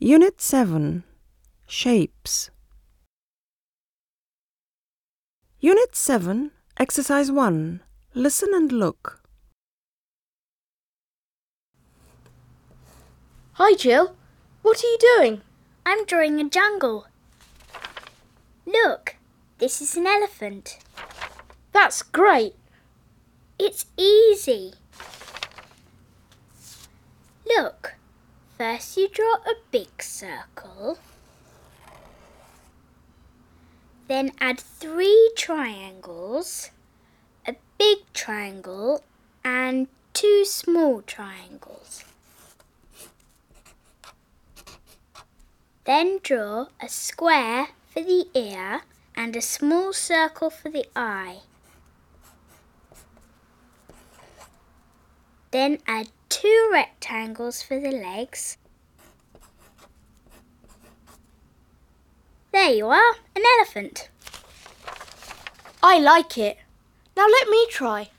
Unit 7. Shapes. Unit 7, Exercise 1. Listen and look. Hi, Jill. What are you doing? I'm drawing a jungle. Look, this is an elephant. That's great. It's easy. Look, first you draw a big circle. Then add 3 triangles, a big triangle and 2 small triangles. Then draw a square for the ear and a small circle for the eye. Then add 2 rectangles for the legs. There you are, an elephant. I like it. Now let me try.